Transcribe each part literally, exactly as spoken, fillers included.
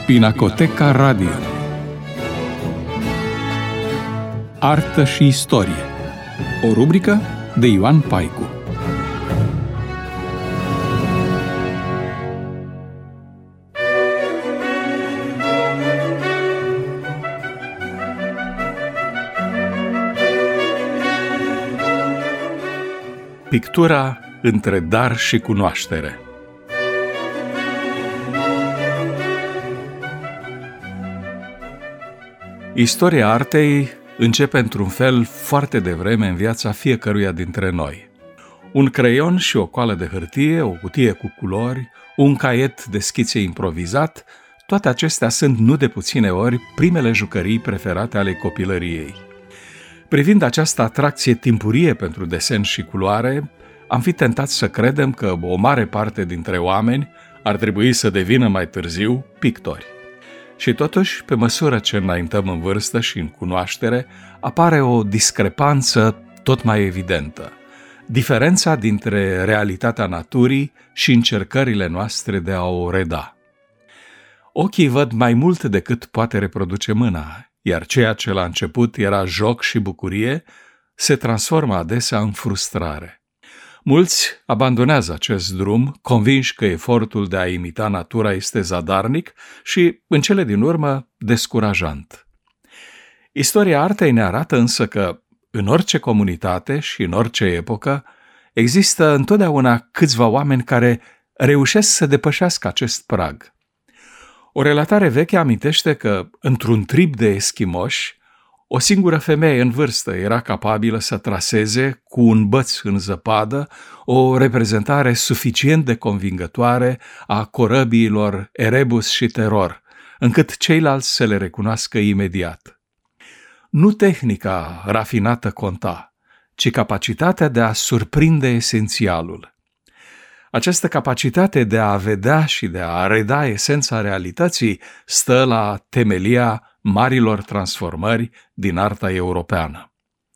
Pinacoteca Radio. Artă și istorie. O rubrică de Ioan Paicu. Pictura între dar și cunoaștere. Istoria artei începe într-un fel foarte devreme în viața fiecăruia dintre noi. Un creion și o coală de hârtie, o cutie cu culori, un caiet de schițe improvizat, toate acestea sunt nu de puține ori primele jucării preferate ale copilăriei. Privind această atracție timpurie pentru desen și culoare, am fi tentați să credem că o mare parte dintre oameni ar trebui să devină mai târziu pictori. Și totuși, pe măsură ce înaintăm în vârstă și în cunoaștere, apare o discrepanță tot mai evidentă. Diferența dintre realitatea naturii și încercările noastre de a o reda. Ochii văd mai mult decât poate reproduce mâna, iar ceea ce la început era joc și bucurie se transformă adesea în frustrare. Mulți abandonează acest drum, convinși că efortul de a imita natura este zadarnic și, în cele din urmă, descurajant. Istoria artei ne arată însă că, în orice comunitate și în orice epocă, există întotdeauna câțiva oameni care reușesc să depășească acest prag. O relatare veche amintește că, într-un trib de eschimoși, o singură femeie în vârstă era capabilă să traseze cu un băț în zăpadă o reprezentare suficient de convingătoare a corăbiilor Erebus și Terror, încât ceilalți să le recunoască imediat. Nu tehnica rafinată conta, ci capacitatea de a surprinde esențialul. Această capacitate de a vedea și de a reda esența realității stă la temelia marilor transformări din arta europeană.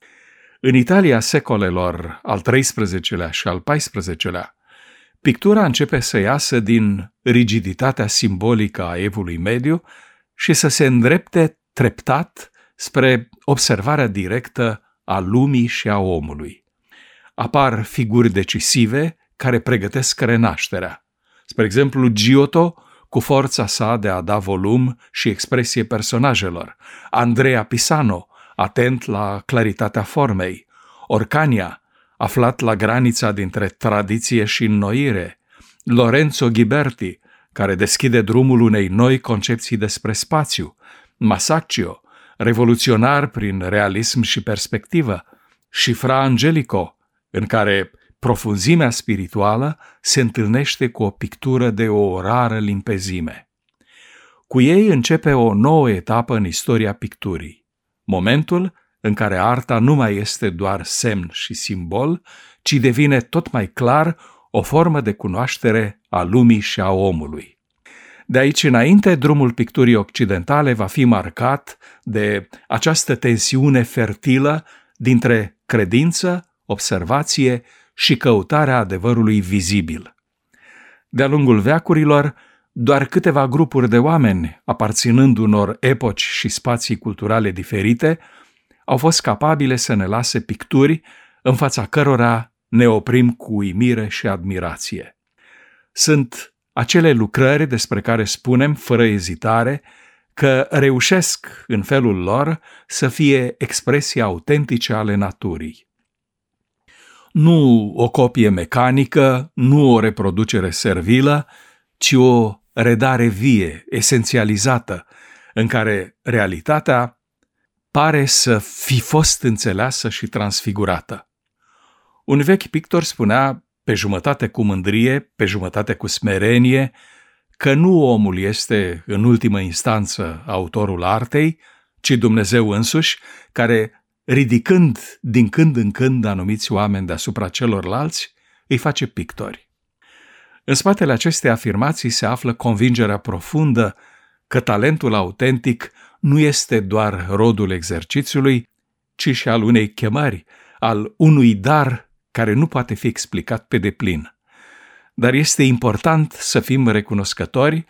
În Italia secolelor al treisprezecelea și al paisprezecelea, pictura începe să iasă din rigiditatea simbolică a evului mediu și să se îndrepte treptat spre observarea directă a lumii și a omului. Apar figuri decisive care pregătesc renașterea. Spre exemplu, Giotto, cu forța sa de a da volum și expresie personajelor, Andrea Pisano, atent la claritatea formei, Orcagna, aflat la granița dintre tradiție și înnoire, Lorenzo Ghiberti, care deschide drumul unei noi concepții despre spațiu, Masaccio, revoluționar prin realism și perspectivă, și Fra Angelico, în care profunzimea spirituală se întâlnește cu o pictură de o rară limpezime. Cu ei începe o nouă etapă în istoria picturii, momentul în care arta nu mai este doar semn și simbol, ci devine tot mai clar o formă de cunoaștere a lumii și a omului. De aici înainte, drumul picturii occidentale va fi marcat de această tensiune fertilă dintre credință, observație și căutarea adevărului vizibil. De-a lungul veacurilor, doar câteva grupuri de oameni, aparținând unor epoci și spații culturale diferite, au fost capabile să ne lase picturi în fața cărora ne oprim cu uimire și admirație. Sunt acele lucrări despre care spunem, fără ezitare, că reușesc în felul lor să fie expresii autentice ale naturii. Nu o copie mecanică, nu o reproducere servilă, ci o redare vie, esențializată, în care realitatea pare să fi fost înțeleasă și transfigurată. Un vechi pictor spunea, pe jumătate cu mândrie, pe jumătate cu smerenie, că nu omul este, în ultimă instanță, autorul artei, ci Dumnezeu însuși, care, ridicând din când în când anumiți oameni deasupra celorlalți, îi face pictori. În spatele acestei afirmații se află convingerea profundă că talentul autentic nu este doar rodul exercițiului, ci și al unei chemări, al unui dar care nu poate fi explicat pe deplin. Dar este important să fim recunoscători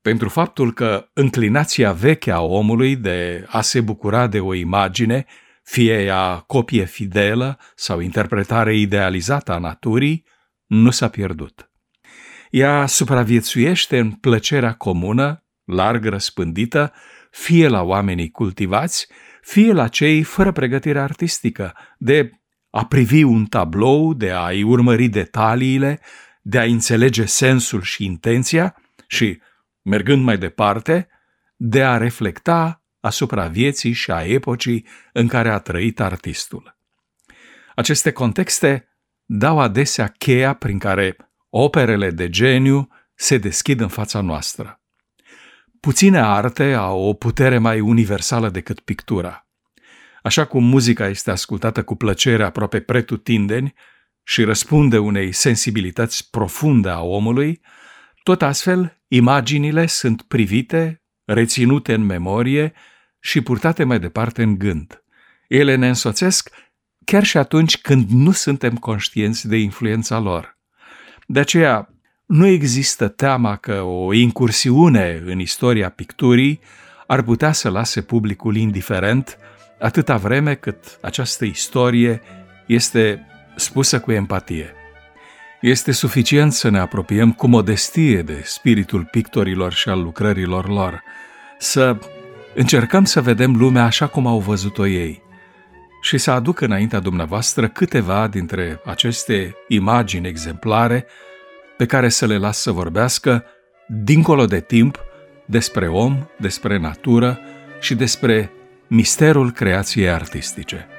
pentru faptul că înclinația veche a omului de a se bucura de o imagine, fie ea copie fidelă sau interpretare idealizată a naturii, nu s-a pierdut. Ea supraviețuiește în plăcerea comună, larg răspândită, fie la oamenii cultivați, fie la cei fără pregătire artistică, de a privi un tablou, de a-i urmări detaliile, de a înțelege sensul și intenția și, mergând mai departe, de a reflecta asupra vieții și a epocii în care a trăit artistul. Aceste contexte dau adesea cheia prin care operele de geniu se deschid în fața noastră. Puține arte au o putere mai universală decât pictura. Așa cum muzica este ascultată cu plăcere aproape pretutindeni și răspunde unei sensibilități profunde a omului, tot astfel imaginile sunt privite, reținute în memorie și purtate mai departe în gând. Ele ne însoțesc chiar și atunci când nu suntem conștienți de influența lor. De aceea, nu există teama că o incursiune în istoria picturii ar putea să lase publicul indiferent atâta vreme cât această istorie este spusă cu empatie. Este suficient să ne apropiem cu modestie de spiritul pictorilor și al lucrărilor lor, să încercăm să vedem lumea așa cum au văzut-o ei și să aduc înaintea dumneavoastră câteva dintre aceste imagini exemplare pe care să le las să vorbească, dincolo de timp, despre om, despre natură și despre misterul creației artistice.